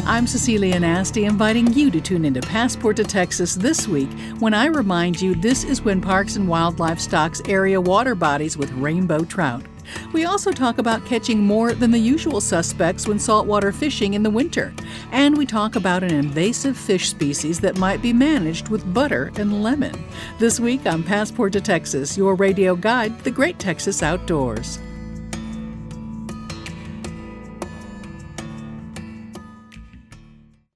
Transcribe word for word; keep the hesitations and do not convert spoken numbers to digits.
I'm Cecilia Nasty, inviting you to tune into Passport to Texas this week when I remind you this is when Parks and Wildlife stocks area water bodies with rainbow trout. We also talk about catching more than the usual suspects when saltwater fishing in the winter. And we talk about an invasive fish species that might be managed with butter and lemon. This week on Passport to Texas, your radio guide to the great Texas outdoors.